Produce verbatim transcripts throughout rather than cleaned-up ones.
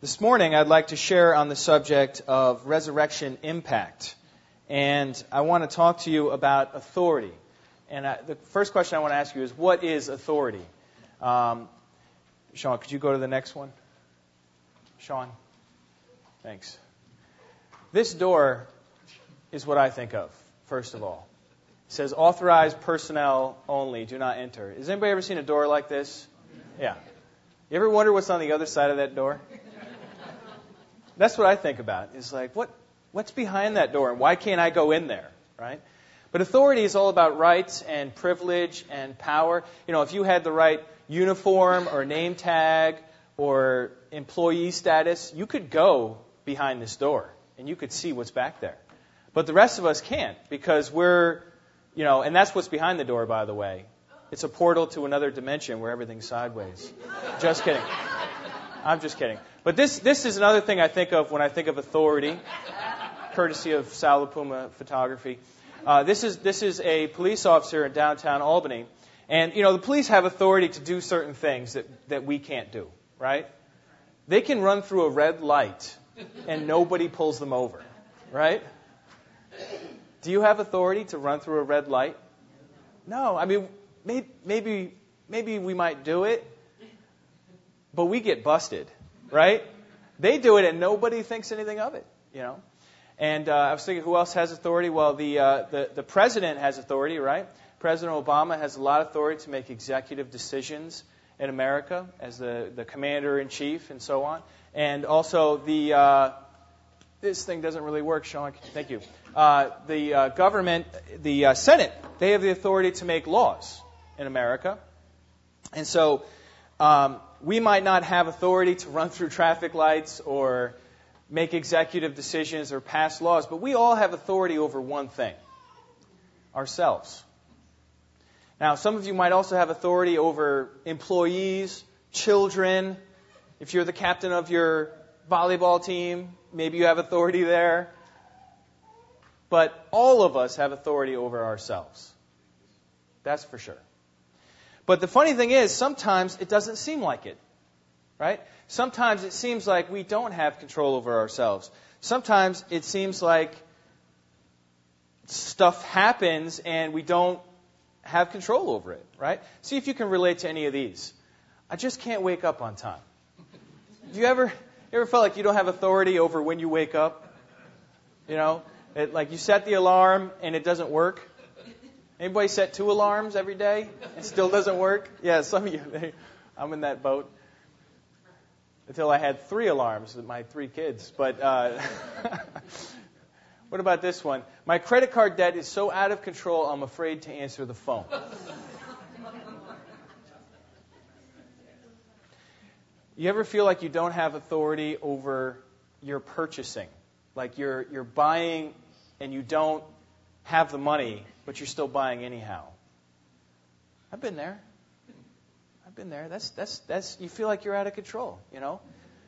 This morning, I'd like to share on the subject of resurrection impact. And I want to talk to you about authority. And I, the first question I want to ask you is, what is authority? Um, Sean, could you go to the next one? Sean? Thanks. This door is what I think of, first of all. It says, authorized personnel only, do not enter. Has anybody ever seen a door like this? Yeah. You ever wonder what's on the other side of that door? That's what I think about. Is like, what what's behind that door, and why can't I go in there, right? But authority is all about rights and privilege and power. You know, if you had the right uniform or name tag or employee status, you could go behind this door and you could see what's back there. But the rest of us can't because we're, you know, and that's what's behind the door, by the way. It's a portal to another dimension where everything's sideways. Just kidding. I'm just kidding. But this this is another thing I think of when I think of authority, courtesy of Sal Puma Photography. Uh, this is this is a police officer in downtown Albany. And, you know, the police have authority to do certain things that, that we can't do, right? They can run through a red light and nobody pulls them over, right? Do you have authority to run through a red light? No. I mean, maybe maybe, maybe we might do it, but we get busted, right? They do it and nobody thinks anything of it, you know? And uh, I was thinking, who else has authority? Well, the, uh, the the president has authority, right? President Obama has a lot of authority to make executive decisions in America as the, the commander-in-chief and so on. And also the, uh, this thing doesn't really work, Sean. Thank you. Uh, the uh, government, the uh, Senate, they have the authority to make laws in America. And so um, we might not have authority to run through traffic lights or make executive decisions or pass laws, but we all have authority over one thing, ourselves. Now, some of you might also have authority over employees, children. If you're the captain of your volleyball team, maybe you have authority there. But all of us have authority over ourselves. That's for sure. But the funny thing is, sometimes it doesn't seem like it, right? Sometimes it seems like we don't have control over ourselves. Sometimes it seems like stuff happens and we don't have control over it, right? See if you can relate to any of these. I just can't wake up on time. Do you ever, you ever felt like you don't have authority over when you wake up? You know, it, like you set the alarm and it doesn't work. Anybody set two alarms every day? It still doesn't work? Yeah, some of you. They, I'm in that boat. Until I had three alarms with my three kids. But uh, what about this one? My credit card debt is so out of control, I'm afraid to answer the phone. You ever feel like you don't have authority over your purchasing? Like you're you're buying and you don't have the money, but you're still buying anyhow. I've been there. I've been there. That's that's that's. You feel like you're out of control. You know.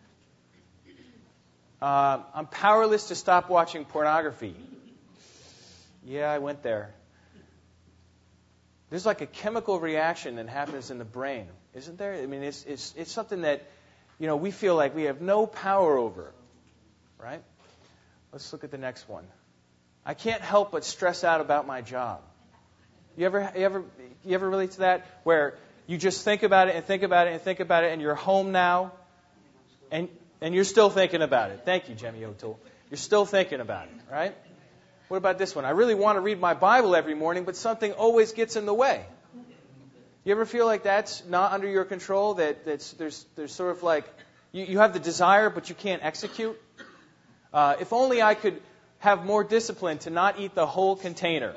Uh, I'm powerless to stop watching pornography. Yeah, I went there. There's like a chemical reaction that happens in the brain, isn't there? I mean, it's it's it's something that, you know, we feel like we have no power over, right? Let's look at the next one. I can't help but stress out about my job. You ever you ever you ever relate to that? Where you just think about it and think about it and think about it, and you're home now, and and you're still thinking about it. Thank you, Jemmy O'Toole. You're still thinking about it, right? What about this one? I really want to read my Bible every morning, but something always gets in the way. You ever feel like that's not under your control? That that's there's there's sort of like you, you have the desire, but you can't execute. Uh, if only I could have more discipline to not eat the whole container.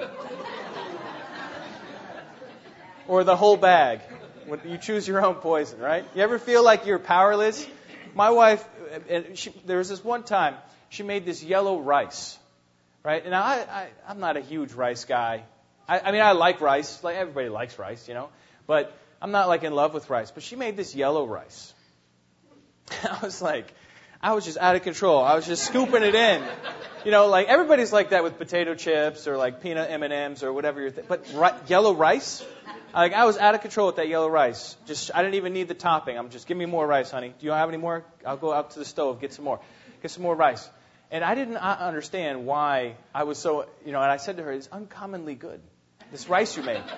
Or the whole bag. You choose your own poison, right? You ever feel like you're powerless? My wife, she, there was this one time, she made this yellow rice, right? And I, I, I'm not a huge rice guy. I, I mean, I like rice. Like everybody likes rice, you know. But I'm not like in love with rice. But she made this yellow rice. I was like, I was just out of control. I was just scooping it in. You know, like everybody's like that with potato chips or like peanut M and M's or whatever you're. Th- but ri- yellow rice? Like, I was out of control with that yellow rice. Just, I didn't even need the topping. I'm just, give me more rice, honey. Do you have any more? I'll go out to the stove, get some more. Get some more rice. And I didn't understand why I was so, you know, and I said to her, it's uncommonly good, this rice you made.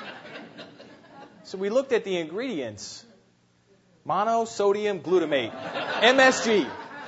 So we looked at the ingredients. Monosodium glutamate, M S G.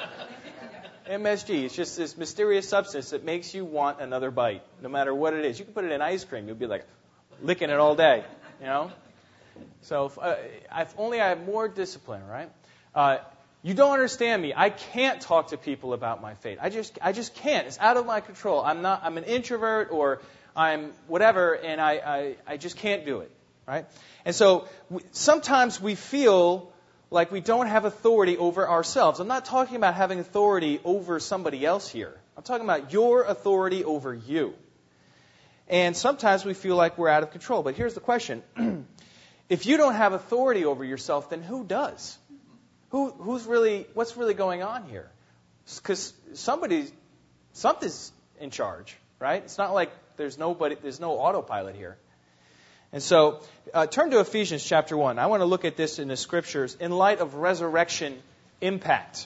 M S G. It's just this mysterious substance that makes you want another bite, no matter what it is. You can put it in ice cream. You'll be like licking it all day, you know. So if, uh, if only I had more discipline, right? Uh, you don't understand me. I can't talk to people about my faith. I just, I just can't. It's out of my control. I'm not. I'm an introvert, or I'm whatever, and I, I, I just can't do it, right? And so we, sometimes we feel like we don't have authority over ourselves. I'm not talking about having authority over somebody else here. I'm talking about your authority over you. And sometimes we feel like we're out of control. But here's the question. If you don't have authority over yourself, then who does? Who, who's really, what's really going on here? Because somebody's, something's in charge, right? It's not like there's nobody, there's no autopilot here. And so, uh, turn to Ephesians chapter one. I want to look at this in the Scriptures in light of resurrection impact.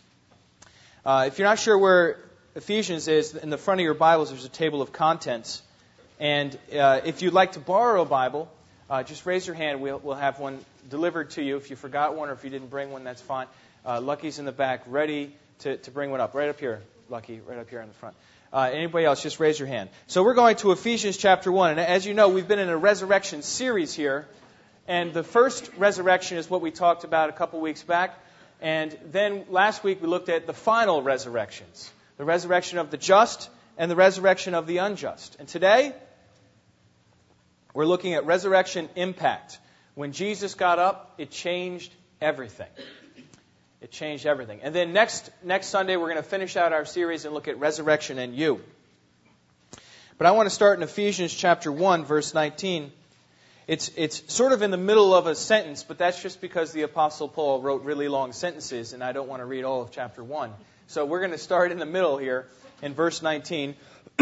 Uh, if you're not sure where Ephesians is, in the front of your Bibles there's a table of contents. And uh, if you'd like to borrow a Bible, uh, just raise your hand. We'll, we'll have one delivered to you. If you forgot one or if you didn't bring one, that's fine. Uh, Lucky's in the back, ready to, to bring one up. Right up here, Lucky, right up here in the front. Uh, anybody else, just raise your hand. So we're going to Ephesians chapter one. And as you know, we've been in a resurrection series here. And the first resurrection is what we talked about a couple weeks back. And then last week we looked at the final resurrections. The resurrection of the just and the resurrection of the unjust. And today, we're looking at resurrection impact. When Jesus got up, it changed everything. It changed everything. And then next next Sunday, we're going to finish out our series and look at resurrection and you. But I want to start in Ephesians chapter one, verse nineteen. It's it's sort of in the middle of a sentence, but that's just because the Apostle Paul wrote really long sentences, and I don't want to read all of chapter one. So we're going to start in the middle here in verse nineteen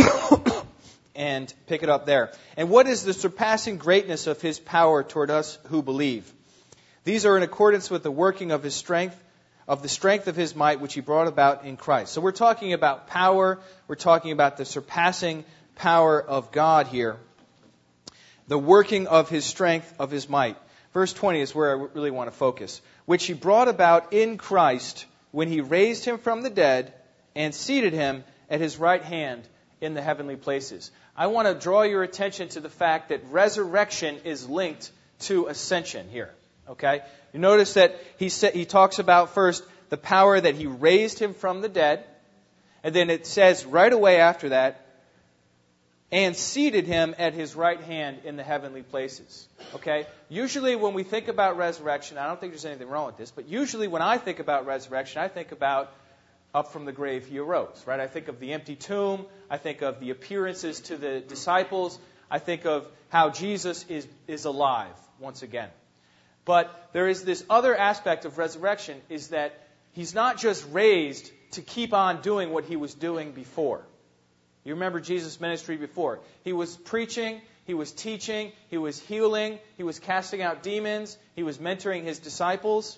and pick it up there. And what is the surpassing greatness of His power toward us who believe? These are in accordance with the working of His strength, of the strength of His might, which He brought about in Christ. So we're talking about power. We're talking about the surpassing power of God here. The working of His strength, of His might. Verse twenty is where I really want to focus. Which He brought about in Christ when He raised Him from the dead and seated Him at His right hand in the heavenly places. I want to draw your attention to the fact that resurrection is linked to ascension here. Okay? You notice that he sa- he talks about first the power that He raised Him from the dead. And then it says right away after that, and seated Him at His right hand in the heavenly places. Okay? Usually when we think about resurrection, I don't think there's anything wrong with this, but usually when I think about resurrection, I think about up from the grave He arose. Right? I think of the empty tomb. I think of the appearances to the disciples. I think of how Jesus is, is alive once again. But there is this other aspect of resurrection, is that He's not just raised to keep on doing what He was doing before. You remember Jesus' ministry before. He was preaching, He was teaching, He was healing, He was casting out demons, He was mentoring His disciples.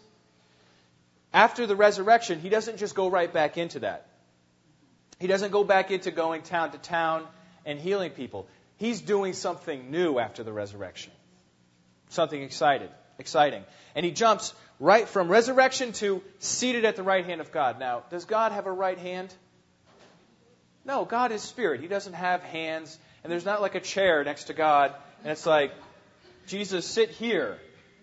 After the resurrection, He doesn't just go right back into that. He doesn't go back into going town to town and healing people. He's doing something new after the resurrection. Something excited, exciting. And He jumps right from resurrection to seated at the right hand of God. Now, does God have a right hand? No, God is spirit. He doesn't have hands. And there's not like a chair next to God. And it's like, Jesus, sit here.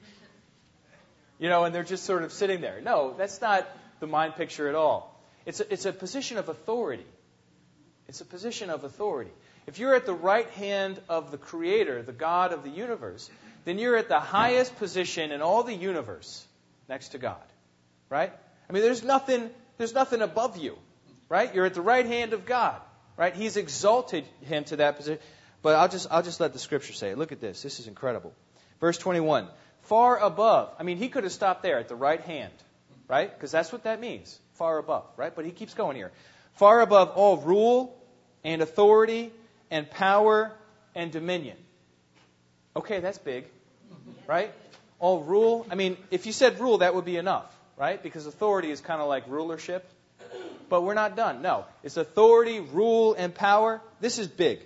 You know, and they're just sort of sitting there. No, that's not the mind picture at all. It's a, it's a position of authority. It's a position of authority. If you're at the right hand of the Creator, the God of the universe, then you're at the highest position in all the universe next to God. Right? I mean, there's nothing, there's nothing above you. Right? You're at the right hand of God. Right? He's exalted Him to that position. But I'll just I'll just let the Scripture say it. Look at this. This is incredible. Verse twenty-one. Far above. I mean, He could have stopped there at the right hand. Right? Because that's what that means. Far above. Right? But He keeps going here. Far above all rule and authority and power and dominion. Okay, that's big, right? All rule. I mean, if you said rule, that would be enough, right? Because authority is kind of like rulership. But we're not done. No. It's authority, rule, and power. This is big.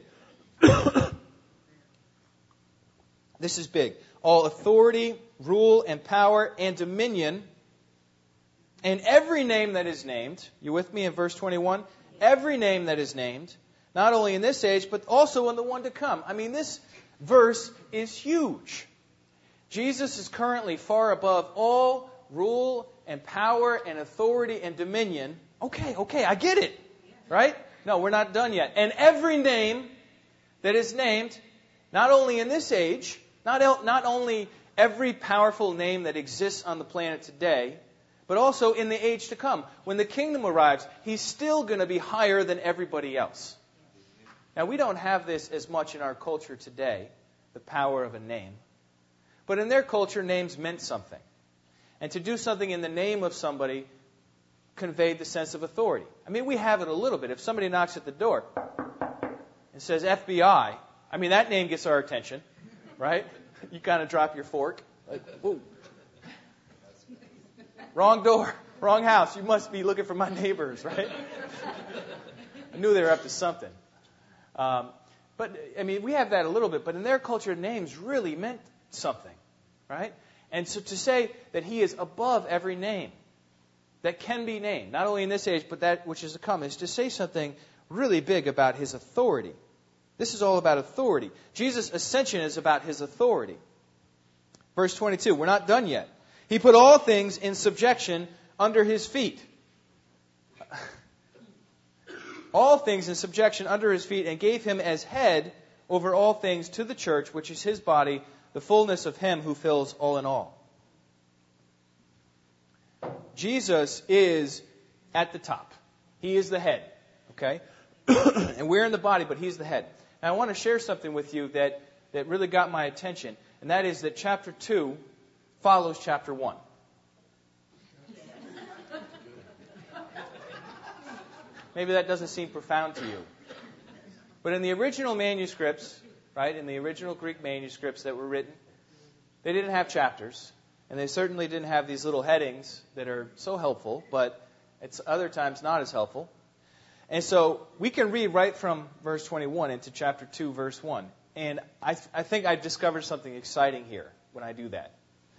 This is big. All authority, rule, and power, and dominion, and every name that is named. You with me in verse twenty-one? Every name that is named, not only in this age, but also in the one to come. I mean, this verse is huge. Jesus is currently far above all rule and power and authority and dominion. Okay, okay, I get it. Right? No, we're not done yet. And every name that is named, not only in this age, not, el- not only every powerful name that exists on the planet today, but also in the age to come. When the kingdom arrives, he's still going to be higher than everybody else. Now, we don't have this as much in our culture today, the power of a name. But in their culture, names meant something. And to do something in the name of somebody conveyed the sense of authority. I mean, we have it a little bit. If somebody knocks at the door and says F B I, I mean, that name gets our attention, right? You kind of drop your fork. Like, ooh. Wrong door, wrong house. You must be looking for my neighbors, right? I knew they were up to something. Um, but, I mean, we have that a little bit. But in their culture, names really meant something, right? And so to say that he is above every name that can be named, not only in this age, but that which is to come, is to say something really big about his authority. This is all about authority. Jesus' ascension is about his authority. Verse twenty-two, we're not done yet. He put all things in subjection under his feet. All things in subjection under his feet, and gave him as head over all things to the church, which is his body, the fullness of him who fills all in all. Jesus is at the top. He is the head. Okay? And we're in the body, but he's the head. Now I want to share something with you that, that really got my attention, and that is that chapter two follows chapter one. Maybe that doesn't seem profound to you. But in the original manuscripts, right, in the original Greek manuscripts that were written, they didn't have chapters. And they certainly didn't have these little headings that are so helpful, but it's other times not as helpful. And so we can read right from verse twenty-one into chapter two, verse one. And I, th- I think I've discovered something exciting here when I do that.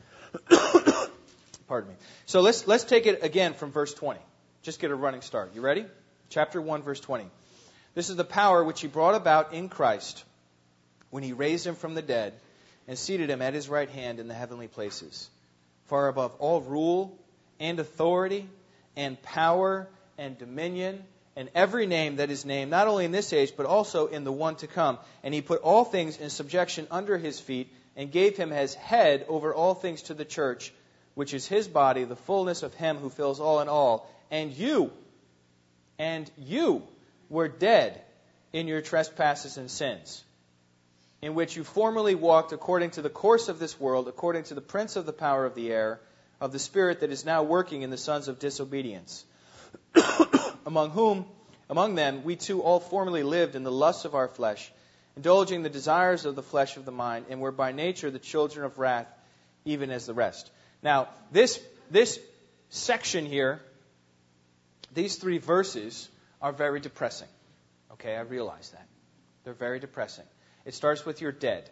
Pardon me. So let's let's take it again from verse twenty. Just get a running start. You ready? Chapter one, verse twenty. This is the power which he brought about in Christ when he raised him from the dead and seated him at his right hand in the heavenly places, far above all rule and authority and power and dominion and every name that is named, not only in this age, but also in the one to come. And he put all things in subjection under his feet and gave him as head over all things to the church, which is his body, the fullness of him who fills all in all. And you, and you were dead in your trespasses and sins, in which you formerly walked according to the course of this world, according to the prince of the power of the air, of the spirit that is now working in the sons of disobedience, among whom, among them, we too all formerly lived in the lusts of our flesh, indulging the desires of the flesh of the mind, and were by nature the children of wrath, even as the rest. Now, this this section here, these three verses are very depressing. Okay, I realize that. They're very depressing. It starts with you're dead.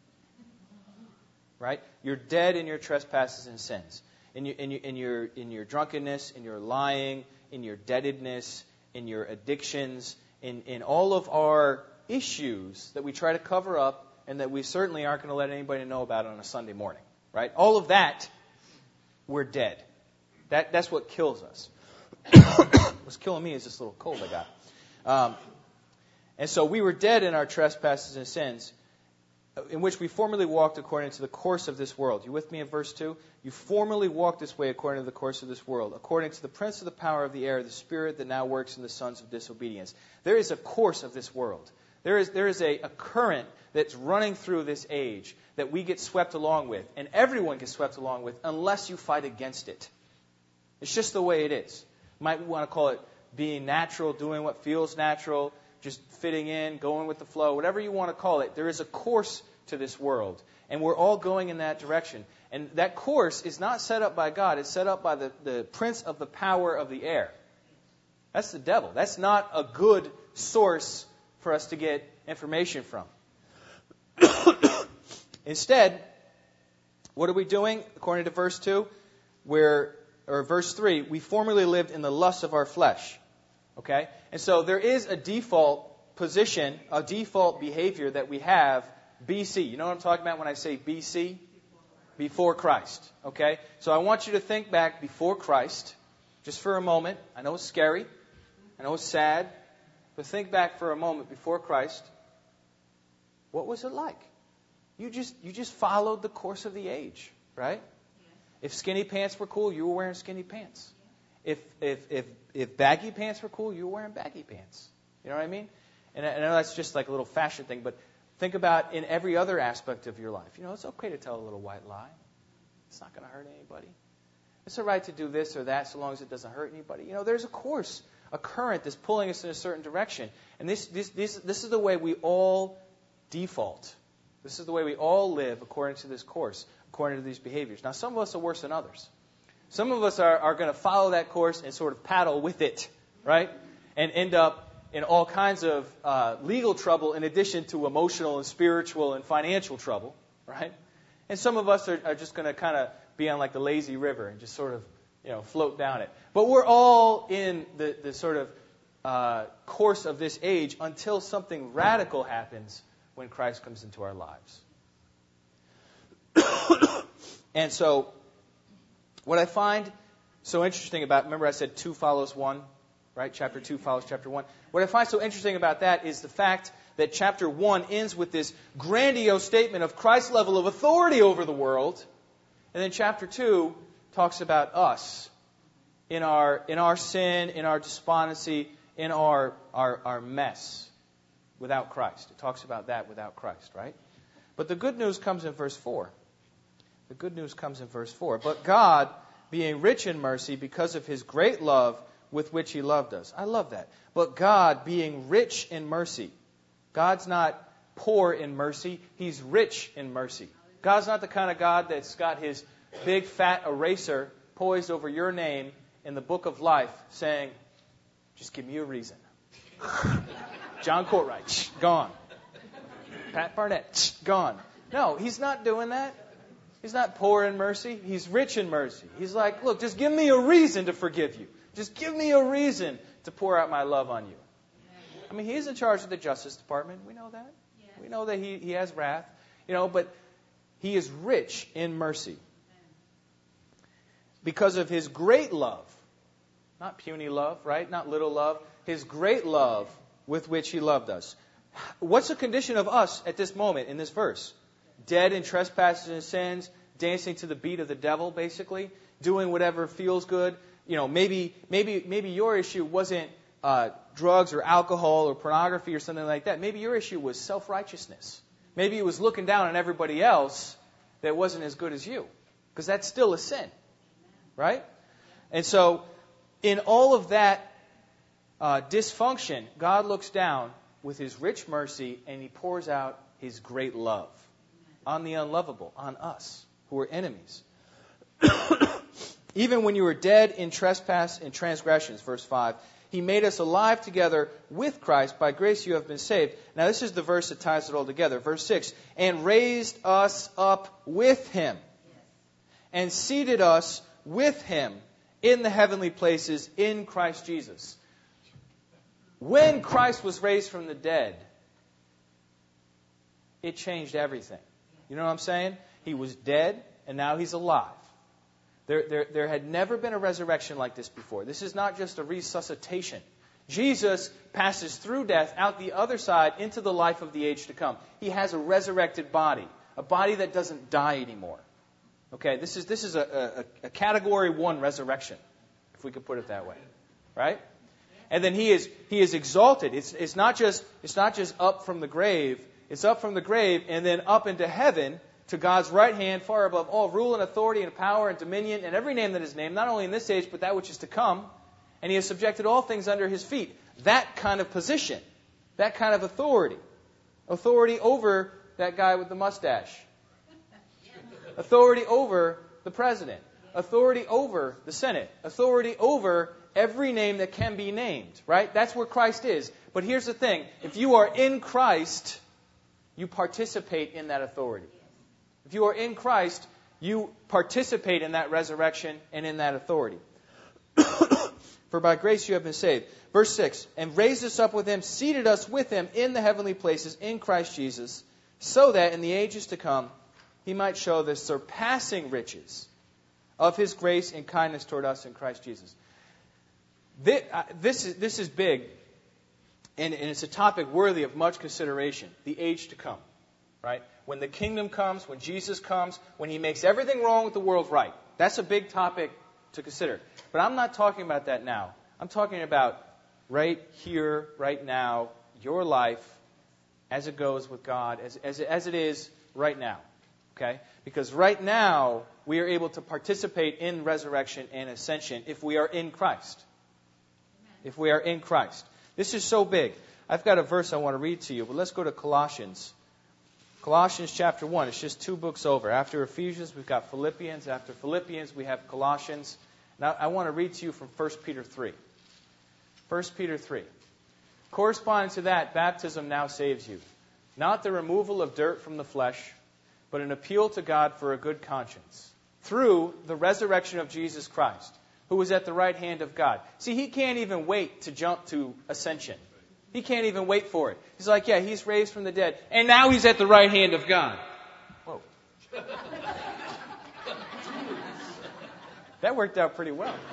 Right? You're dead in your trespasses and sins. In your, in your, in your, in your drunkenness, in your lying, in your debtedness, in your addictions, in, in all of our issues that we try to cover up and that we certainly aren't going to let anybody know about on a Sunday morning. Right? All of that, we're dead. That, that's what kills us. What's killing me is this little cold I got. Um, and so we were dead in our trespasses and sins, in which we formerly walked according to the course of this world. You with me in verse two? You formerly walked this way according to the course of this world, according to the prince of the power of the air, the spirit that now works in the sons of disobedience. There is a course of this world. There is, there is a, a current that's running through this age that we get swept along with, and everyone gets swept along with unless you fight against it. It's just the way it is. You might want to call it being natural, doing what feels natural, just fitting in, going with the flow, whatever you want to call it. There is a course to this world. And we're all going in that direction. And that course is not set up by God. It's set up by the, the prince of the power of the air. That's the devil. That's not a good source for us to get information from. Instead, what are we doing? According to verse two, we're, or verse three, we formerly lived in the lust of our flesh. Okay? And so there is a default position, a default behavior that we have B C. You know what I'm talking about when I say B C? Before Christ. Okay? So I want you to think back before Christ, just for a moment. I know it's scary. I know it's sad. But think back for a moment before Christ. What was it like? You just you just followed the course of the age, right? Yeah. If skinny pants were cool, you were wearing skinny pants. Yeah. If if if if baggy pants were cool, you were wearing baggy pants. You know what I mean? And I know that's just like a little fashion thing, but think about in every other aspect of your life. You know, it's okay to tell a little white lie. It's not going to hurt anybody. It's all right to do this or that so long as it doesn't hurt anybody. You know, there's a course, a current that's pulling us in a certain direction. And this this this, this is the way we all default. This is the way we all live according to this course, according to these behaviors. Now, some of us are worse than others. Some of us are, are going to follow that course and sort of paddle with it, right? And end up in all kinds of uh, legal trouble in addition to emotional and spiritual and financial trouble, right? And some of us are, are just going to kind of be on like the lazy river and just sort of, you know, float down it. But we're all in the, the sort of uh, course of this age until something radical happens when Christ comes into our lives. And so, what I find so interesting about, remember I said two follows one, right? Chapter two follows chapter one. What I find so interesting about that is the fact that chapter one ends with this grandiose statement of Christ's level of authority over the world. And then chapter two talks about us in our in our sin, in our despondency, in our our, our mess. Without Christ. It talks about that without Christ, right? But the good news comes in verse four. The good news comes in verse four. But God, being rich in mercy because of His great love with which He loved us. I love that. But God, being rich in mercy. God's not poor in mercy. He's rich in mercy. God's not the kind of God that's got His big fat eraser poised over your name in the book of life saying, just give me a reason. John Courtwright, gone. Pat Barnett, gone. No, He's not doing that. He's not poor in mercy. He's rich in mercy. He's like, look, just give me a reason to forgive you. Just give me a reason to pour out my love on you. I mean, He's in charge of the Justice Department. We know that. We know that He, he has wrath. You know, but He is rich in mercy. Because of His great love. Not puny love, right? Not little love. His great love with which He loved us. What's the condition of us at this moment in this verse? Dead in trespasses and sins, dancing to the beat of the devil, basically, doing whatever feels good. You know, maybe maybe maybe your issue wasn't uh, drugs or alcohol or pornography or something like that. Maybe your issue was self-righteousness. Maybe it was looking down on everybody else that wasn't as good as you, because that's still a sin, right? And so, in all of that Uh, dysfunction, God looks down with His rich mercy and He pours out His great love on the unlovable, on us, who are enemies. Even when you were dead in trespass and transgressions, verse five, He made us alive together with Christ. By grace you have been saved. Now this is the verse that ties it all together. Verse six, and raised us up with Him and seated us with Him in the heavenly places in Christ Jesus. When Christ was raised from the dead, it changed everything. You know what I'm saying? He was dead, and now He's alive. There, there, there had never been a resurrection like this before. This is not just a resuscitation. Jesus passes through death out the other side into the life of the age to come. He has a resurrected body, a body that doesn't die anymore. Okay, this is this is a, a, a category one resurrection, if we could put it that way, right? And then he is he is exalted. It's it's not just it's not just up from the grave. It's up from the grave and then up into heaven to God's right hand, far above all rule and authority and power and dominion and every name that is named, not only in this age but that which is to come. And He has subjected all things under His feet. That kind of position, that kind of authority, authority over that guy with the mustache. Authority over the president. Authority over the Senate. Authority over every name that can be named, right? That's where Christ is. But here's the thing. If you are in Christ, you participate in that authority. If you are in Christ, you participate in that resurrection and in that authority. For by grace you have been saved. Verse six, and raised us up with him, seated us with him in the heavenly places in Christ Jesus, so that in the ages to come he might show the surpassing riches of his grace and kindness toward us in Christ Jesus. This, uh, this, is, this is big, and, and it's a topic worthy of much consideration. The age to come, right? When the kingdom comes, when Jesus comes, when he makes everything wrong with the world right. That's a big topic to consider. But I'm not talking about that now. I'm talking about right here, right now, your life as it goes with God, as, as, as it is right now. Okay? Because right now, we are able to participate in resurrection and ascension if we are in Christ. If we are in Christ. This is so big. I've got a verse I want to read to you, but let's go to Colossians. Colossians chapter one. It's just two books over. After Ephesians, we've got Philippians. After Philippians, we have Colossians. Now, I want to read to you from First Peter three. First Peter three. Corresponding to that, baptism now saves you. Not the removal of dirt from the flesh, but an appeal to God for a good conscience. Through the resurrection of Jesus Christ, who was at the right hand of God. See, he can't even wait to jump to ascension. He can't even wait for it. He's like, yeah, he's raised from the dead, and now he's at the right hand of God. Whoa. That worked out pretty well.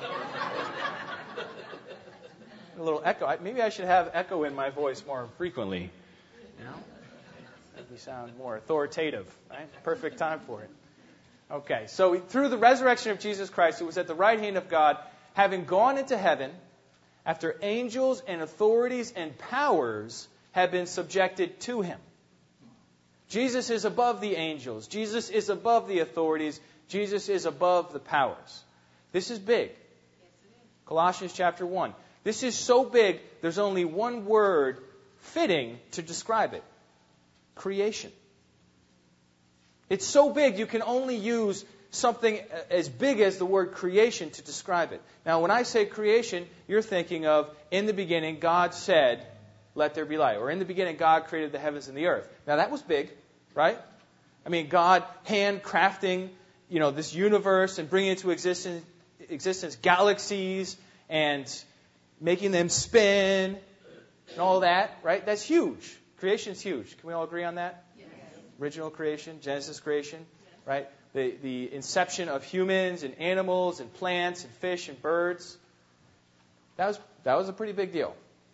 A little echo. Maybe I should have echo in my voice more frequently. You know? Make me sound more authoritative. Right? Perfect time for it. Okay, so through the resurrection of Jesus Christ, who was at the right hand of God, having gone into heaven, after angels and authorities and powers have been subjected to him. Jesus is above the angels. Jesus is above the authorities. Jesus is above the powers. This is big. Colossians chapter one. This is so big, there's only one word fitting to describe it. Creation. It's so big, you can only use something as big as the word creation to describe it. Now, when I say creation, you're thinking of, in the beginning, God said, let there be light. Or in the beginning, God created the heavens and the earth. Now, that was big, right? I mean, God handcrafting, you know, this universe and bringing into existence, existence galaxies and making them spin and all that, right? That's huge. Creation's huge. Can we all agree on that? Yes. Original creation, Genesis creation, yes. Right? The, the inception of humans and animals and plants and fish and birds. That was, that was a pretty big deal.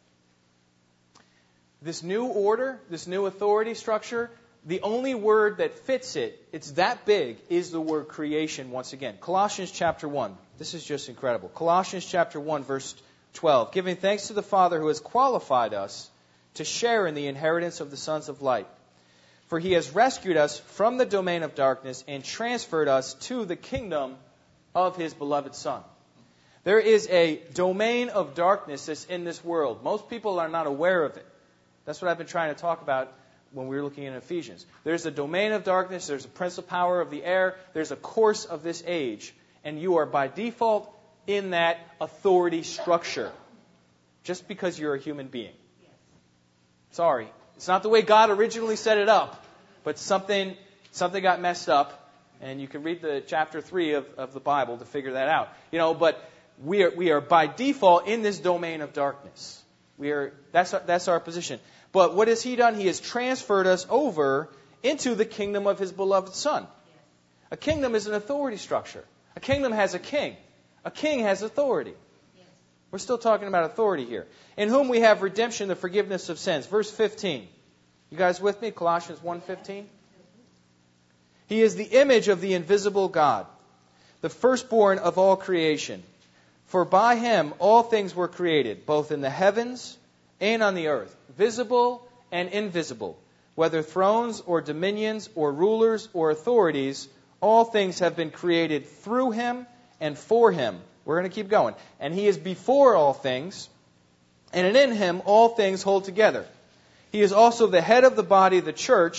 This new order, this new authority structure, the only word that fits it, it's that big, is the word creation once again. Colossians chapter one. This is just incredible. Colossians chapter one, verse twelve. Giving thanks to the Father who has qualified us to share in the inheritance of the sons of light. For he has rescued us from the domain of darkness and transferred us to the kingdom of his beloved Son. There is a domain of darkness that's in this world. Most people are not aware of it. That's what I've been trying to talk about when we were looking in Ephesians. There's a domain of darkness. There's a principal power of the air. There's a course of this age. And you are by default in that authority structure. Just because you're a human being. Sorry. It's not the way God originally set it up. But something something got messed up. And you can read the chapter three of, of the Bible to figure that out. You know, but we are we are by default in this domain of darkness. We are that's our, that's our position. But what has he done? He has transferred us over into the kingdom of his beloved Son. A kingdom is an authority structure. A kingdom has a king. A king has authority. We're still talking about authority here. In whom we have redemption, the forgiveness of sins. Verse fifteen. You guys with me? Colossians one fifteen. He is the image of the invisible God, the firstborn of all creation. For by him all things were created, both in the heavens and on the earth, visible and invisible. Whether thrones or dominions or rulers or authorities, all things have been created through him and for him. We're going to keep going. And he is before all things, and in him all things hold together. He is also the head of the body, the church.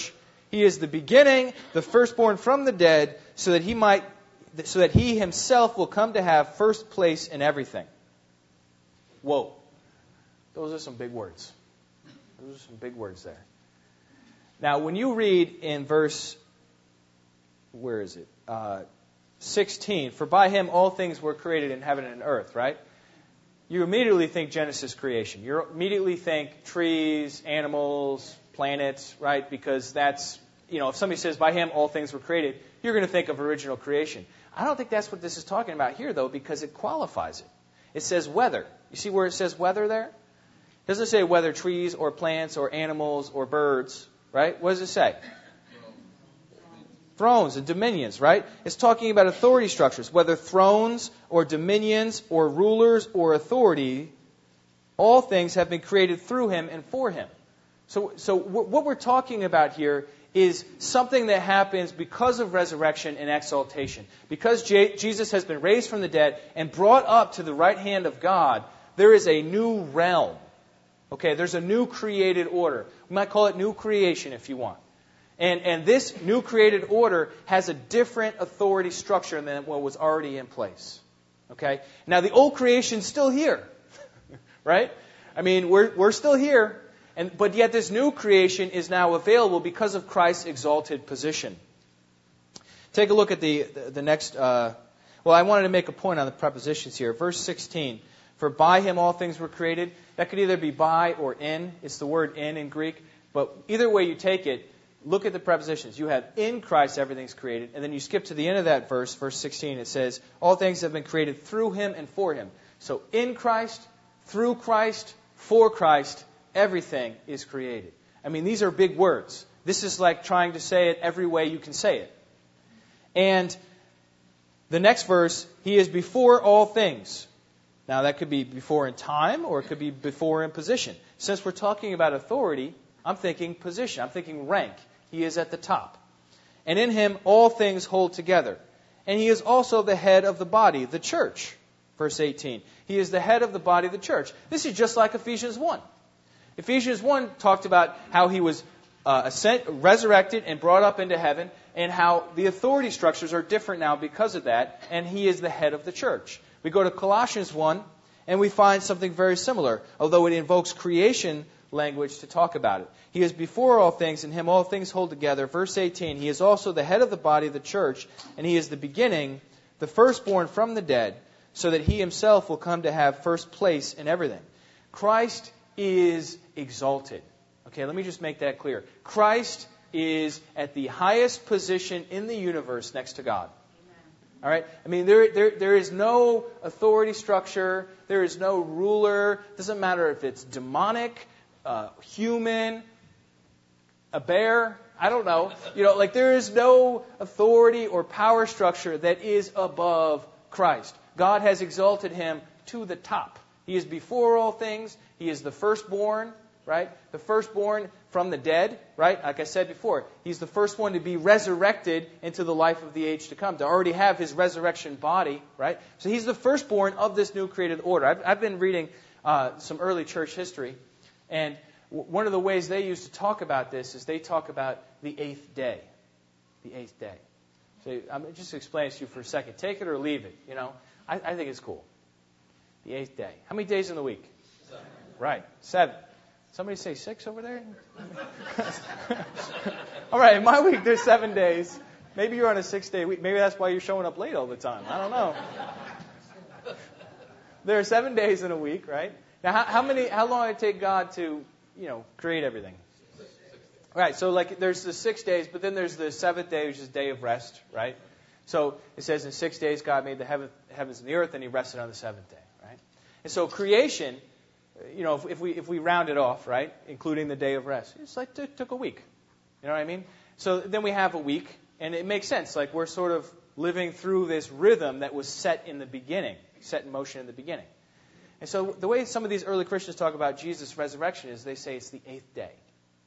He is the beginning, the firstborn from the dead, so that he might, so that he himself will come to have first place in everything. Whoa. Those are some big words. Those are some big words there. Now, when you read in verse, where is it? Uh, sixteen, for by him all things were created in heaven and earth, right? You immediately think Genesis creation. You immediately think trees, animals, planets, right? Because that's, you know, if somebody says by him all things were created, you're going to think of original creation. I don't think that's what this is talking about here, though, because it qualifies it. It says weather. You see where it says weather there? It doesn't say whether trees or plants or animals or birds, right? What does it say? Thrones and dominions, right? It's talking about authority structures, whether thrones or dominions or rulers or authority, all things have been created through him and for him. So, so what we're talking about here is something that happens because of resurrection and exaltation. Because J- Jesus has been raised from the dead and brought up to the right hand of God, there is a new realm. Okay, there's a new created order. We might call it new creation if you want. And, and this new created order has a different authority structure than what was already in place. Okay? Now, the old creation's still here. Right? I mean, we're, we're still here. And, but yet this new creation is now available because of Christ's exalted position. Take a look at the, the, the next... Uh, well, I wanted to make a point on the prepositions here. Verse sixteen. For by him all things were created. That could either be by or in. It's the word in in Greek. But either way you take it, look at the prepositions. You have in Christ everything's created. And then you skip to the end of that verse, verse sixteen. It says, all things have been created through him and for him. So in Christ, through Christ, for Christ, everything is created. I mean, these are big words. This is like trying to say it every way you can say it. And the next verse, he is before all things. Now, that could be before in time or it could be before in position. Since we're talking about authority, I'm thinking position. I'm thinking rank. He is at the top. And in him all things hold together. And he is also the head of the body, the church. Verse eighteen. He is the head of the body, the church. This is just like Ephesians one. Ephesians one talked about how he was uh, ascent, resurrected and brought up into heaven, and how the authority structures are different now because of that, and he is the head of the church. We go to Colossians one, and we find something very similar, although it invokes creation language to talk about it. He is before all things, in him all things hold together. Verse eighteen, he is also the head of the body, the church, and he is the beginning, the firstborn from the dead, so that he himself will come to have first place in everything. Christ is exalted. Okay, let me just make that clear. Christ is at the highest position in the universe next to God. All right? I mean, there, there, there is no authority structure. There is no ruler. It doesn't matter if it's demonic, uh, human, a bear. I don't know. You know, like there is no authority or power structure that is above Christ. God has exalted him to the top. He is before all things. He is the firstborn, right? The firstborn from the dead, right? Like I said before, he's the first one to be resurrected into the life of the age to come, to already have his resurrection body, right? So he's the firstborn of this new created order. I've, I've been reading uh, some early church history, and w- one of the ways they used to talk about this is they talk about the eighth day. The eighth day. So I'm just explaining this to you for a second. Take it or leave it, you know. I, I think it's cool. The eighth day. How many days in the week? Seven. Right. Seven. Somebody say six over there? All right. In my week, there's seven days. Maybe you're on a six-day week. Maybe that's why you're showing up late all the time. I don't know. There are seven days in a week, right? Now, how, how many? How long did it take God to, you know, create everything? Right. So, like, there's the six days, but then there's the seventh day, which is day of rest, right? So it says in six days God made the heaven, heavens and the earth, and he rested on the seventh day, right? And so creation, you know, if, if we if we round it off, right, including the day of rest, it's like it took a week. You know what I mean? So then we have a week, and it makes sense. Like we're sort of living through this rhythm that was set in the beginning, set in motion in the beginning. And so the way some of these early Christians talk about Jesus' resurrection is they say it's the eighth day.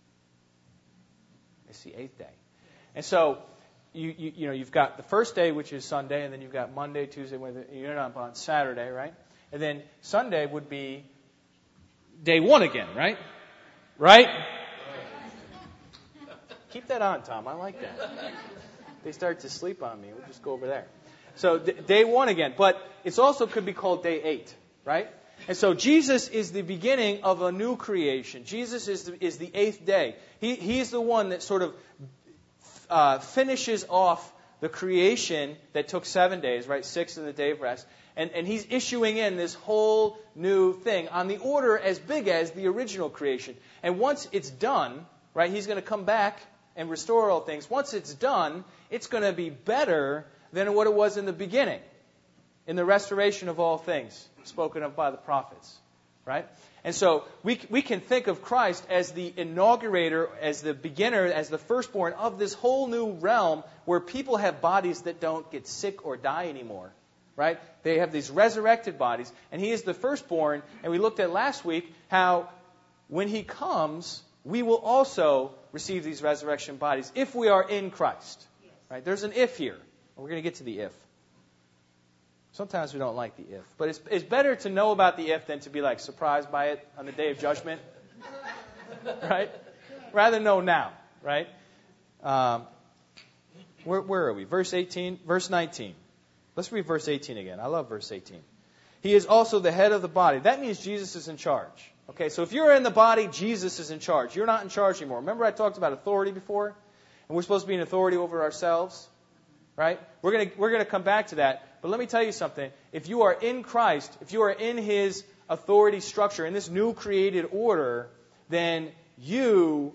It's the eighth day. And so You, you you know, you've got the first day, which is Sunday, and then you've got Monday, Tuesday, Wednesday, you're not on Saturday, right? And then Sunday would be day one again, right? Right? Keep that on, Tom. I like that. If they start to sleep on me, we'll just go over there. So d- day one again. But it also could be called day eight, right? And so Jesus is the beginning of a new creation. Jesus is the, is the eighth day. He, he's the one that sort of uh, finishes off the creation that took seven days, right? Six in the day of rest. And, and he's issuing in this whole new thing on the order as big as the original creation. And once it's done, right, he's going to come back and restore all things. Once it's done, it's going to be better than what it was in the beginning, in the restoration of all things spoken of by the prophets, right? And so we we can think of Christ as the inaugurator, as the beginner, as the firstborn of this whole new realm where people have bodies that don't get sick or die anymore, right? They have these resurrected bodies, and he is the firstborn. And we looked at last week how when he comes, we will also receive these resurrection bodies if we are in Christ, right? There's an if here. We're going to get to the if. Sometimes we don't like the if. But it's, it's better to know about the if than to be like surprised by it on the day of judgment. Right? Rather know now. Right? Um, where, where are we? Verse eighteen, verse nineteen. Let's read verse eighteen again. I love verse eighteen. He is also the head of the body. That means Jesus is in charge. Okay, so if you're in the body, Jesus is in charge. You're not in charge anymore. Remember I talked about authority before? And we're supposed to be an authority over ourselves. Right? We're going to we're going to come back to that. But let me tell you something. If you are in Christ, if you are in His authority structure, in this new created order, then you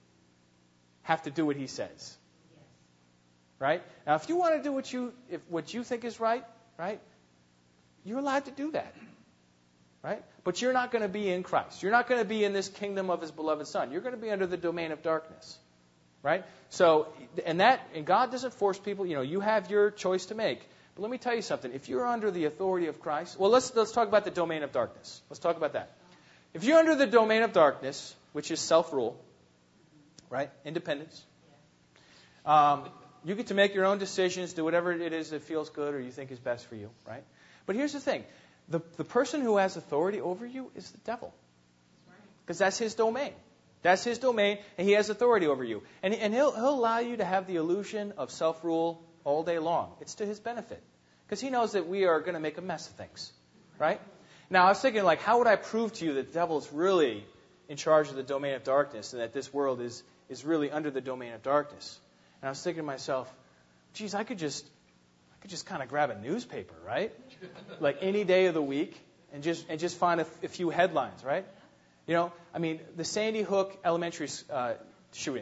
have to do what He says. Right? Now, if you want to do what you if what you think is right, right, you're allowed to do that. Right? But you're not going to be in Christ. You're not going to be in this kingdom of His beloved Son. You're going to be under the domain of darkness. Right? So, and that, and God doesn't force people. You know, you have your choice to make. But let me tell you something. If you're under the authority of Christ, well, let's let's talk about the domain of darkness. Let's talk about that. If you're under the domain of darkness, which is self-rule, right, independence, um, you get to make your own decisions, do whatever it is that feels good or you think is best for you, right? But here's the thing: the the person who has authority over you is the devil, because that's his domain. That's his domain, and he has authority over you. And, and he'll, he'll allow you to have the illusion of self-rule all day long. It's to his benefit, because he knows that we are going to make a mess of things, right? Now, I was thinking, like, how would I prove to you that the devil is really in charge of the domain of darkness and that this world is, is really under the domain of darkness? And I was thinking to myself, geez, I could just I could just kind of grab a newspaper, right? Like any day of the week, and just and just find a, a few headlines, right? You know, I mean, the Sandy Hook Elementary uh, shooting.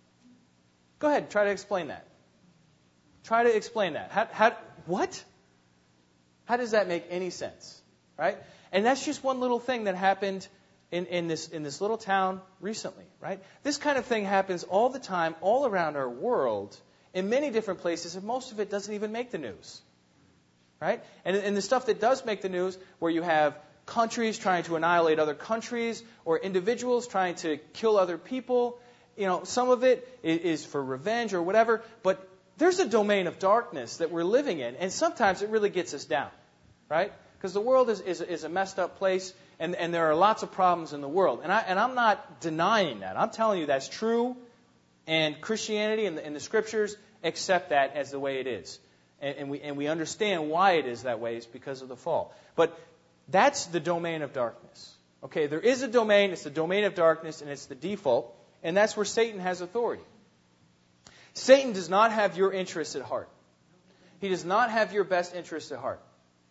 Go ahead, try to explain that. Try to explain that. How, how, what? How does that make any sense, right? And that's just one little thing that happened in, in this in this little town recently, right? This kind of thing happens all the time, all around our world, in many different places, and most of it doesn't even make the news, right? And, and the stuff that does make the news, where you have countries trying to annihilate other countries, or individuals trying to kill other people. You know, some of it is for revenge or whatever, but there's a domain of darkness that we're living in, and sometimes it really gets us down, right? Because the world is, is, is a messed up place, and, and there are lots of problems in the world. And, I, and I'm not denying that. I'm telling you that's true, and Christianity and the, and the Scriptures accept that as the way it is. And, and, we, and we understand why it is that way. It's because of the fall. But that's the domain of darkness. Okay, there is a domain, it's the domain of darkness, and it's the default, and that's where Satan has authority. Satan does not have your interests at heart. He does not have your best interests at heart.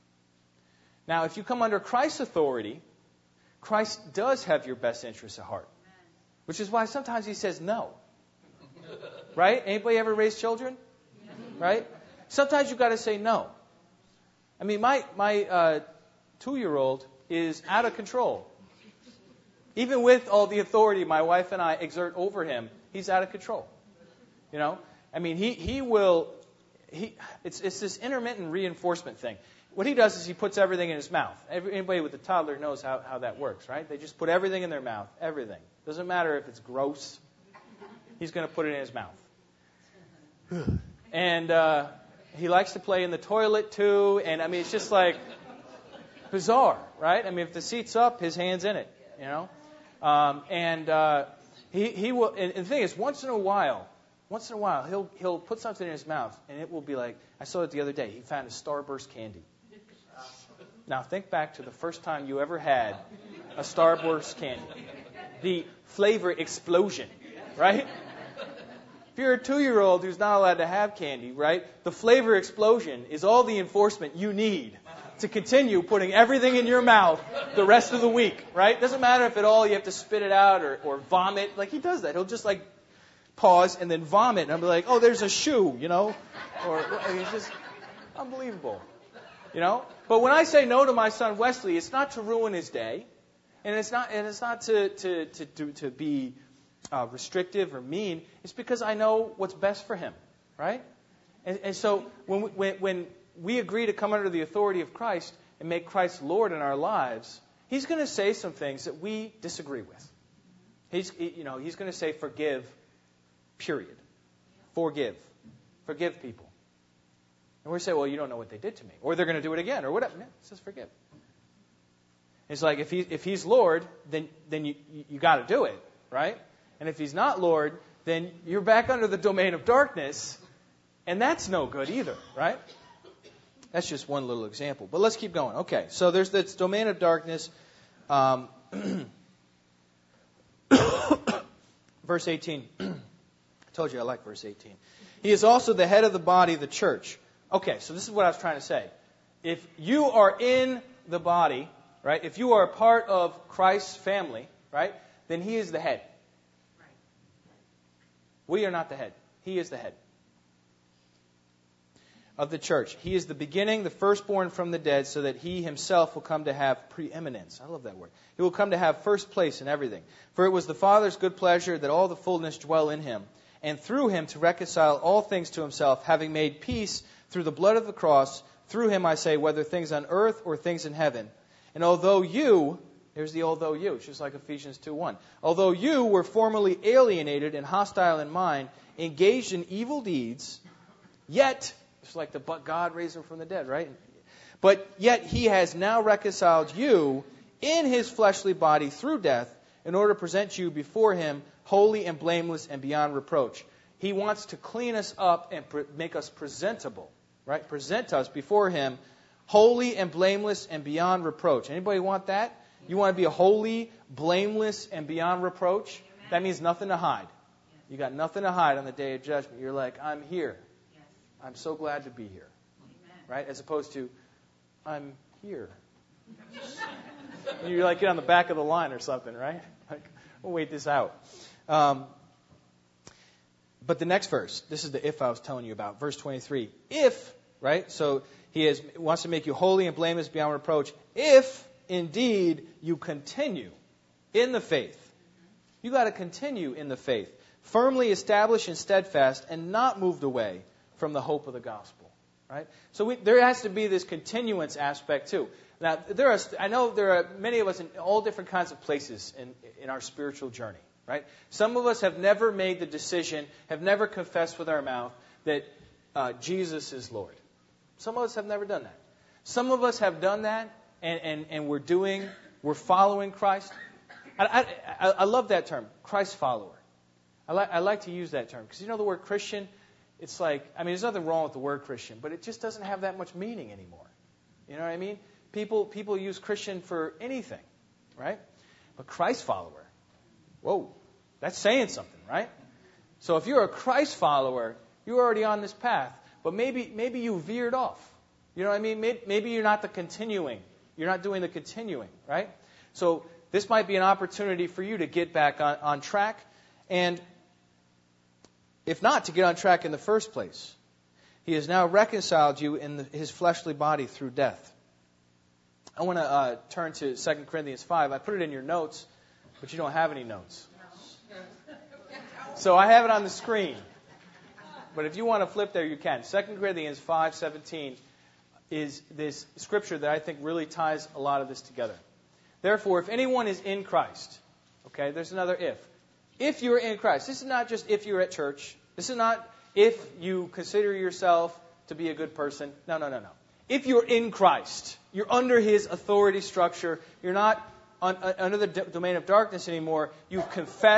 Now, if you come under Christ's authority, Christ does have your best interests at heart. Which is why sometimes he says no. Right? Anybody ever raise children? Right? Sometimes you've got to say no. I mean, my, my uh, two-year-old is out of control. Even with all the authority my wife and I exert over him, he's out of control. You know? I mean, he, he will... He, it's, it's this intermittent reinforcement thing. What he does is he puts everything in his mouth. Every, anybody with a toddler knows how, how that works, right? They just put everything in their mouth. Everything. Doesn't matter if it's gross. He's going to put it in his mouth. And uh, he likes to play in the toilet, too. And, I mean, it's just like bizarre, right? I mean, if the seat's up, his hand's in it, you know? Um, and uh, He he will. And, and the thing is, once in a while, once in a while, he'll he'll put something in his mouth, and it will be like, I saw it the other day. He found a Starburst candy. Now think back to the first time you ever had a Starburst candy. The flavor explosion, right? If you're a two-year-old who's not allowed to have candy, right, the flavor explosion is all the enforcement you need to continue putting everything in your mouth the rest of the week, right? Doesn't matter if at all you have to spit it out or, or vomit. Like, he does that. He'll just, like, pause and then vomit. And I'll be like, oh, there's a shoe, you know? Or it's just unbelievable, you know? But when I say no to my son Wesley, it's not to ruin his day. And it's not and it's not to, to, to, to, to be uh, restrictive or mean. It's because I know what's best for him, right? And, and so when we, when, when we agree to come under the authority of Christ and make Christ Lord in our lives, he's going to say some things that we disagree with. He's, you know, he's going to say forgive, period. Forgive. Forgive people. And we say, well, you don't know what they did to me. Or they're going to do it again, or whatever. No, it says forgive. It's like if he if he's Lord, then then you you got to do it, right? And if he's not Lord, then you're back under the domain of darkness, and that's no good either, right? That's just one little example. But let's keep going. Okay, so there's this domain of darkness. Um, verse eighteen. I told you I like verse eighteen. He is also the head of the body, the church. Okay, so this is what I was trying to say. If you are in the body, right? If you are a part of Christ's family, right? Then he is the head. We are not the head. He is the head of the church. He is the beginning, the firstborn from the dead, so that he himself will come to have preeminence. I love that word. He will come to have first place in everything. For it was the Father's good pleasure that all the fullness dwell in him, and through him to reconcile all things to himself, having made peace through the blood of the cross. Through him, I say, whether things on earth or things in heaven. And although you, here's the although you, it's just like Ephesians two one. Although you were formerly alienated and hostile in mind, engaged in evil deeds, yet, it's like the but God raised him from the dead, right? But yet he has now reconciled you in his fleshly body through death, in order to present you before him holy and blameless and beyond reproach. He wants to clean us up and pre- make us presentable, right? Present us before him holy and blameless and beyond reproach. Anybody want that? You want to be holy, blameless, and beyond reproach? Amen. That means nothing to hide. Yes. You got nothing to hide on the day of judgment. You're like, I'm here. Yes. I'm so glad to be here. Amen. Right? As opposed to, I'm here. You're like, get on the back of the line or something, right? Like, we'll wait this out. Um, but the next verse, this is the if I was telling you about, verse twenty-three. If, right? So he is, wants to make you holy and blameless beyond reproach. If, indeed, you continue in the faith. You got to continue in the faith. Firmly established and steadfast and not moved away from the hope of the gospel. Right? So we, there has to be this continuance aspect too. Now, there are, I know there are many of us in all different kinds of places in, in our spiritual journey. Right? Some of us have never made the decision, have never confessed with our mouth that uh, Jesus is Lord. Some of us have never done that. Some of us have done that, and, and, and we're doing, we're following Christ. I, I, I love that term, Christ follower. I like, I like to use that term, because you know the word Christian, it's like, I mean, there's nothing wrong with the word Christian, but it just doesn't have that much meaning anymore. You know what I mean? People, people use Christian for anything, right? But Christ follower, whoa, that's saying something, right? So if you're a Christ follower, you're already on this path. But maybe maybe you veered off. You know what I mean? Maybe, maybe you're not the continuing. You're not doing the continuing, right? So this might be an opportunity for you to get back on, on track. And if not, to get on track in the first place. He has now reconciled you in the, his fleshly body through death. I want to uh, turn to Second Corinthians five. I put it in your notes, but you don't have any notes. So I have it on the screen. But if you want to flip there, you can. Second Corinthians five seventeen is this scripture that I think really ties a lot of this together. Therefore, if anyone is in Christ, okay, there's another if. If you're in Christ, this is not just if you're at church. This is not if you consider yourself to be a good person. No, no, no, no. If you're in Christ, you're under his authority structure. You're not on, uh, under the d- domain of darkness anymore. You've confessed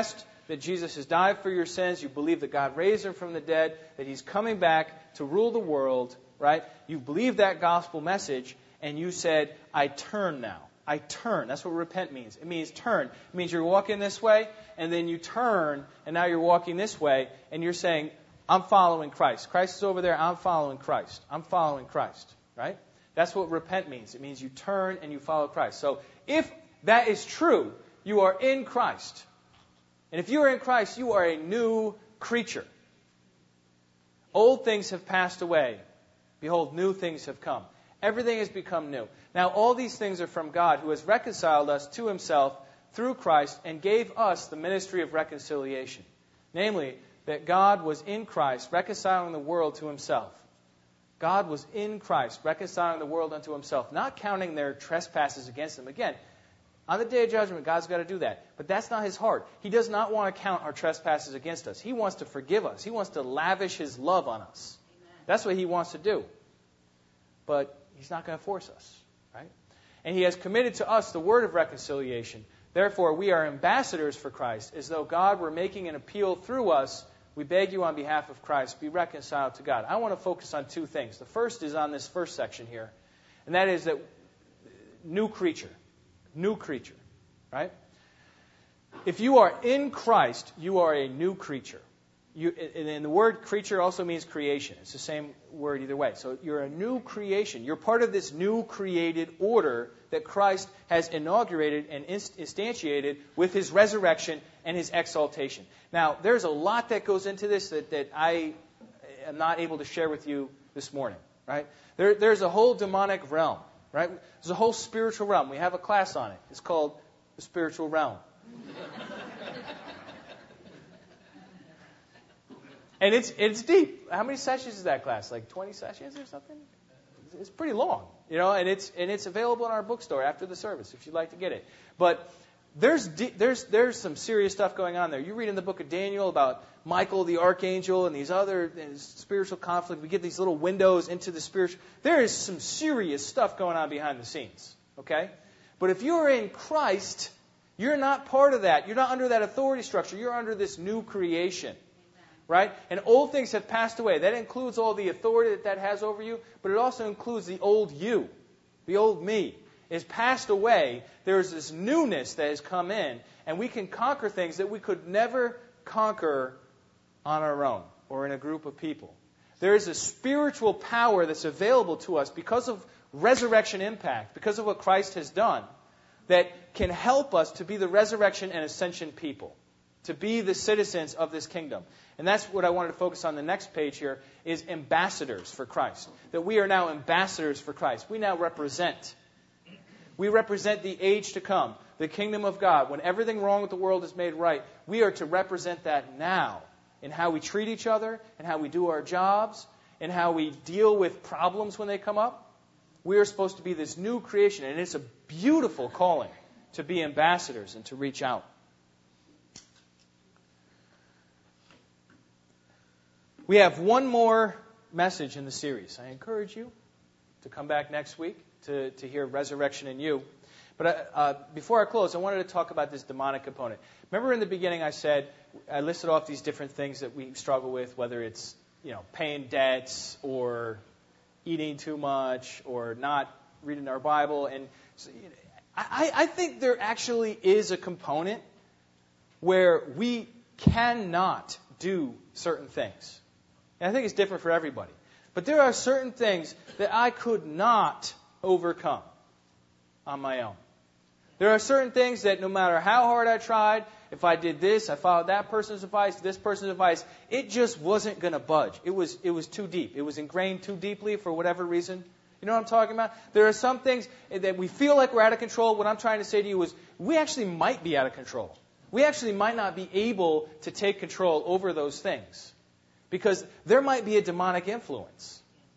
that Jesus has died for your sins. You believe that God raised him from the dead, that he's coming back to rule the world, right? You believe that gospel message, and you said, I turn now. I turn. That's what repent means. It means turn. It means you're walking this way, and then you turn, and now you're walking this way, and you're saying, I'm following Christ. Christ is over there. I'm following Christ. I'm following Christ, right? That's what repent means. It means you turn and you follow Christ. So if that is true, you are in Christ. And if you are in Christ, you are a new creature. Old things have passed away. Behold, new things have come. Everything has become new. Now, all these things are from God, who has reconciled us to himself through Christ and gave us the ministry of reconciliation. Namely, that God was in Christ, reconciling the world to himself. God was in Christ, reconciling the world unto himself, not counting their trespasses against them. Again, on the day of judgment, God's got to do that. But that's not his heart. He does not want to count our trespasses against us. He wants to forgive us. He wants to lavish his love on us. Amen. That's what he wants to do. But he's not going to force us, right? And he has committed to us the word of reconciliation. Therefore, we are ambassadors for Christ, as though God were making an appeal through us. We beg you on behalf of Christ, be reconciled to God. I want to focus on two things. The first is on this first section here, and that is that new creature. New creature, right? If you are in Christ, you are a new creature. You, and the word creature also means creation. It's the same word either way. So you're a new creation. You're part of this new created order that Christ has inaugurated and instantiated with his resurrection and his exaltation. Now, there's a lot that goes into this that, that I am not able to share with you this morning, right? There, there's a whole demonic realm. Right? There's a whole spiritual realm. We have a class on it. It's called the spiritual realm. And it's it's deep. How many sessions is that class? Like twenty sessions or something? It's pretty long, you know. And it's and it's available in our bookstore after the service if you'd like to get it. But there's there's there's some serious stuff going on there. You read in the book of Daniel about Michael the archangel and these other spiritual conflict. We get these little windows into the spiritual. There is some serious stuff going on behind the scenes, okay? But if you're in Christ, you're not part of that. You're not under that authority structure. You're under this new creation, right? And old things have passed away. That includes all the authority that that has over you, but it also includes the old you, the old me. Is passed away. There's this newness that has come in, and we can conquer things that we could never conquer on our own or in a group of people. There is a spiritual power that's available to us because of resurrection impact, because of what Christ has done, that can help us to be the resurrection and ascension people, to be the citizens of this kingdom. And that's what I wanted to focus on the next page here, is ambassadors for Christ. That we are now ambassadors for Christ. We now represent We represent the age to come, the kingdom of God. When everything wrong with the world is made right, we are to represent that now in how we treat each other, in how we do our jobs, in how we deal with problems when they come up. We are supposed to be this new creation, and it's a beautiful calling to be ambassadors and to reach out. We have one more message in the series. I encourage you to come back next week to, to hear Resurrection in You. But uh, uh, before I close, I wanted to talk about this demonic component. Remember in the beginning I said, I listed off these different things that we struggle with, whether it's, you know, paying debts or eating too much or not reading our Bible. And so, you know, I, I think there actually is a component where we cannot do certain things. And I think it's different for everybody. But there are certain things that I could not overcome on my own. There are certain things that no matter how hard I tried, if I did this, I followed that person's advice, this person's advice, it just wasn't going to budge. It was it was too deep. It was ingrained too deeply for whatever reason. You know what I'm talking about? There are some things that we feel like we're out of control. What I'm trying to say to you is we actually might be out of control. We actually might not be able to take control over those things because there might be a demonic influence.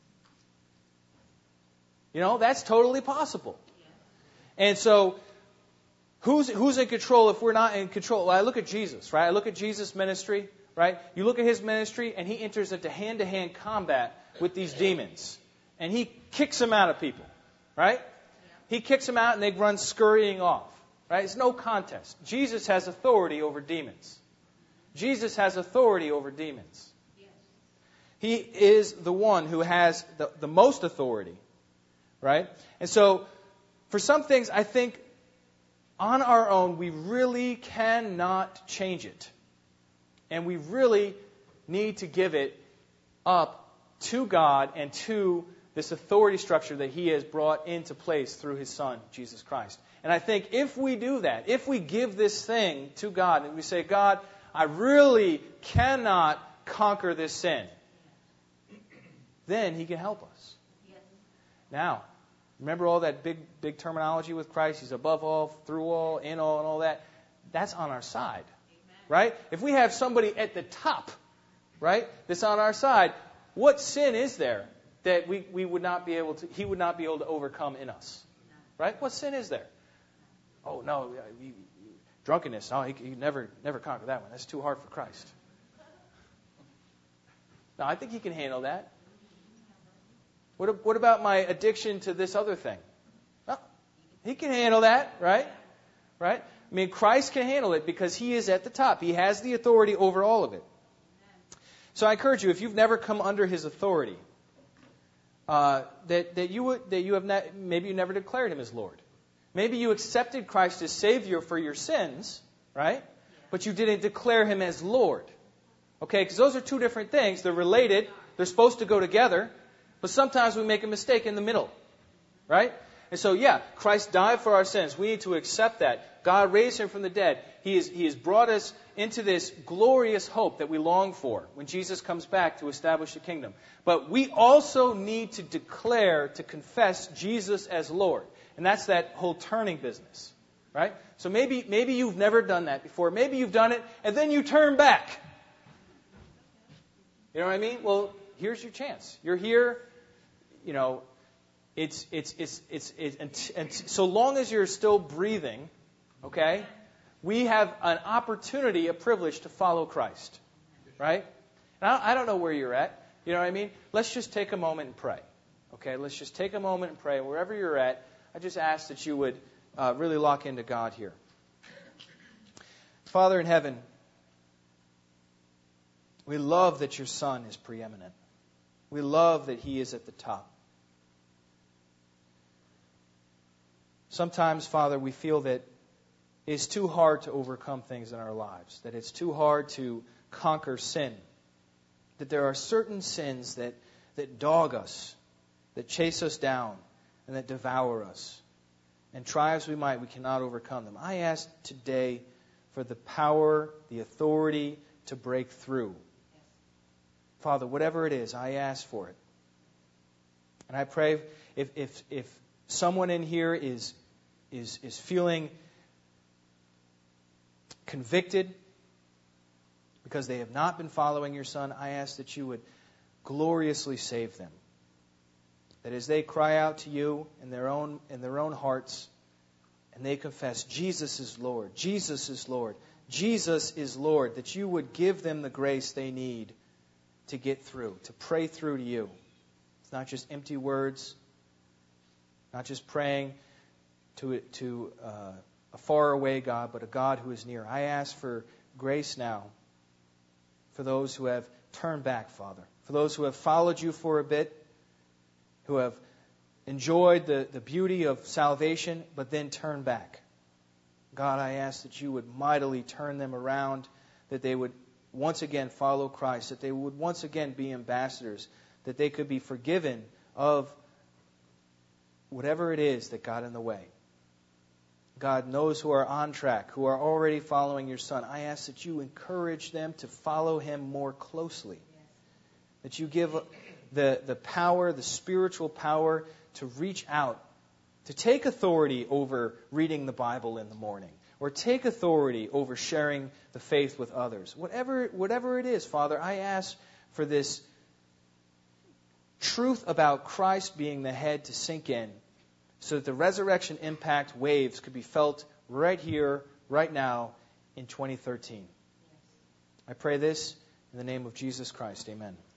You know, that's totally possible. And so, who's who's in control if we're not in control? Well, I look at Jesus, right? I look at Jesus' ministry, right? You look at his ministry, and he enters into hand-to-hand combat with these demons. And he kicks them out of people, right? He kicks them out, and they run scurrying off, right? It's no contest. Jesus has authority over demons. Jesus has authority over demons. He is the one who has the, the most authority, right? And so, for some things, I think on our own, we really cannot change it. And we really need to give it up to God and to this authority structure that He has brought into place through His Son, Jesus Christ. And I think if we do that, if we give this thing to God and we say, God, I really cannot conquer this sin, then He can help us. Yes. Now, remember all that big, big terminology with Christ? He's above all, through all, in all, and all that. That's on our side, Amen. Right? If we have somebody at the top, right, that's on our side, what sin is there that we, we would not be able to, He would not be able to overcome in us? Right? What sin is there? Oh, no, he, he, drunkenness. Oh, he, he never, never conquer that one. That's too hard for Christ. No, I think He can handle that. What, what about my addiction to this other thing? Well, He can handle that, right? Right? I mean, Christ can handle it because He is at the top. He has the authority over all of it. So I encourage you, if you've never come under His authority, uh, that that you would that you have not, maybe you never declared Him as Lord. Maybe you accepted Christ as Savior for your sins, right? But you didn't declare Him as Lord. Okay, because those are two different things. They're related. They're supposed to go together. But sometimes we make a mistake in the middle, right? And so, yeah, Christ died for our sins. We need to accept that. God raised Him from the dead. He, is, he has brought us into this glorious hope that we long for when Jesus comes back to establish the kingdom. But we also need to declare, to confess Jesus as Lord. And that's that whole turning business, right? So maybe, maybe you've never done that before. Maybe you've done it, and then you turn back. You know what I mean? Well, here's your chance. You're here. You know, it's it's it's it's, it's and, and so long as you're still breathing, okay, we have an opportunity, a privilege to follow Christ, right? And I, I don't know where you're at. You know what I mean? Let's just take a moment and pray. Okay, let's just take a moment and pray. Wherever you're at, I just ask that you would uh, really lock into God here. Father in heaven, we love that your Son is preeminent. We love that He is at the top. Sometimes, Father, we feel that it's too hard to overcome things in our lives, that it's too hard to conquer sin, that there are certain sins that, that dog us, that chase us down, and that devour us. And try as we might, we cannot overcome them. I ask today for the power, the authority to break through. Father, whatever it is, I ask for it. And I pray if if if someone in here is is is feeling convicted because they have not been following your Son, I ask that you would gloriously save them. That as they cry out to you in their own in their own hearts, and they confess Jesus is Lord, Jesus is Lord, Jesus is Lord, that you would give them the grace they need to get through, to pray through to you. It's not just empty words, not just praying to to uh, a faraway God, but a God who is near. I ask for grace now for those who have turned back, Father, for those who have followed you for a bit, who have enjoyed the, the beauty of salvation, but then turned back. God, I ask that you would mightily turn them around, that they would once again follow Christ, that they would once again be ambassadors, that they could be forgiven of whatever it is that got in the way. God knows who are on track, who are already following your Son. I ask that you encourage them to follow Him more closely. That you give the, the power, the spiritual power to reach out, to take authority over reading the Bible in the morning, or take authority over sharing the faith with others. Whatever, whatever it is, Father, I ask for this truth about Christ being the head to sink in, so that the resurrection impact waves could be felt right here, right now, in twenty thirteen. I pray this in the name of Jesus Christ. Amen.